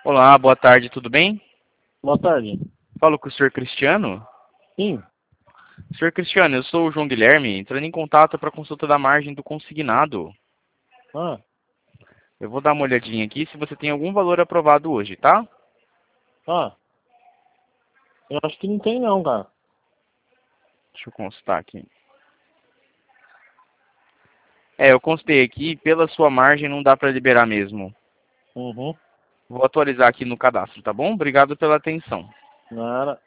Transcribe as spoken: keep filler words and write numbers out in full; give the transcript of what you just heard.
Olá, boa tarde, tudo bem? Boa tarde. Falo com o senhor Cristiano. Sim. senhor Cristiano, eu sou o João Guilherme, entrando em contato para consulta da margem do consignado. Ah, Eu vou dar uma olhadinha aqui se você tem algum valor aprovado hoje, tá? ah. Eu acho que não tem não, cara. Deixa eu consultar aqui. É, eu constei aqui, pela sua margem não dá para liberar mesmo. Uhum. Vou atualizar aqui no cadastro, tá bom? Obrigado pela atenção. Nada.